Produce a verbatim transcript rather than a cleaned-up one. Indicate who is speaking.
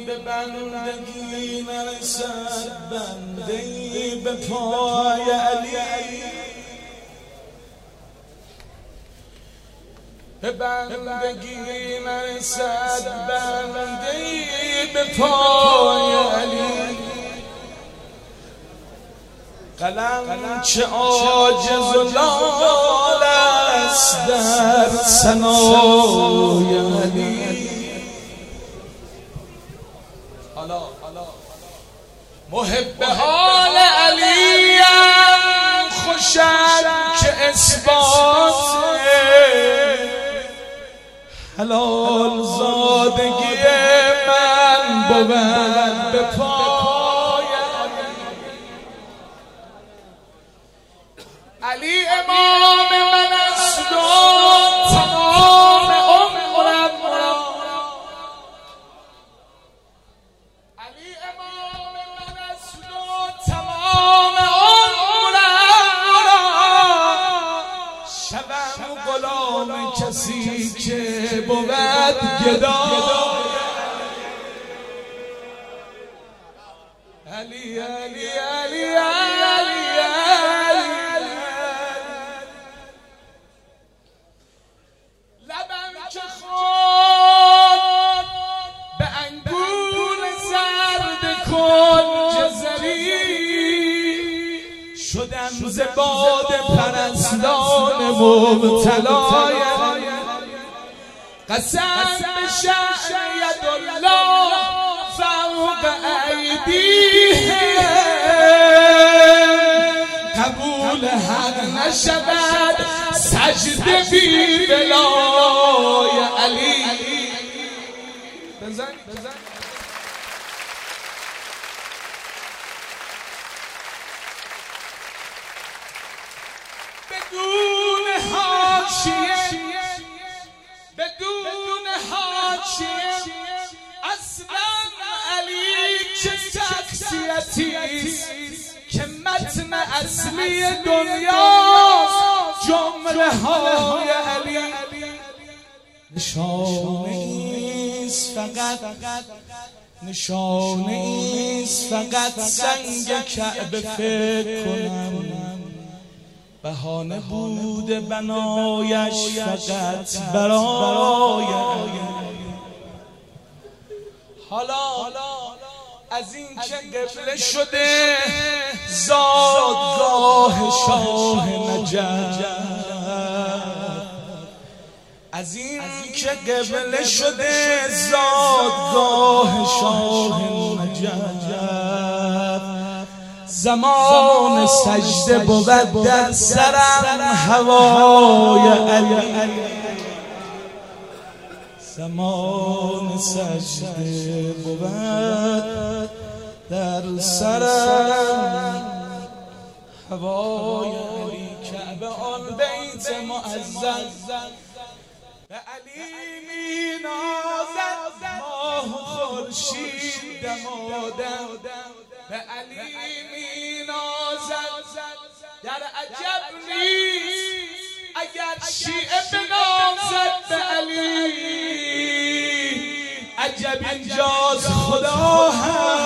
Speaker 1: به بندگی نرسد بنده‌ای به پای علی، به بندگی نرسد بنده‌ای به پای علی. قلم چه عاجز و لال است در ثنای علی. حالا محب آل علی خوشم که اثبات حلال زادگی من بود به پای علی. امام من است و تمام عمرم، علی امام من است و تمام عمرم، شوم غلام کسی که بود گدا. علی علی علی علی لبم که خود به انگور زرد کنج زری، شدم ز باد پرستان مبتلای. قسم به شأن یدالله فوق ایدیهم، قبول حق نشود سجده بی ولای علی. بزن بزن بدون حاشیه، بدون حاشیه، اصلا علی چه شخصیتیست که متن اصلی دنیاست. جمله های علی نشانه ایست فقط، نشانه ایست فقط سنگ کعبه فکر کنم. بهانه بود بنایش فقط برای حالا از این که قبله شده زادگاه شاه نجف، از این که قبله شده زادگاه شاه نجف، زمان سجده بود در سرم هوای علی. زمان سجده بود در سرم هوای علی. کعبه آن بیت معزز به علی می نازد، ماه خورشید دمادم به علی می نازد. در عجب نیست اگر شیعه بنازد به علی، عجب اینجاست خدا هم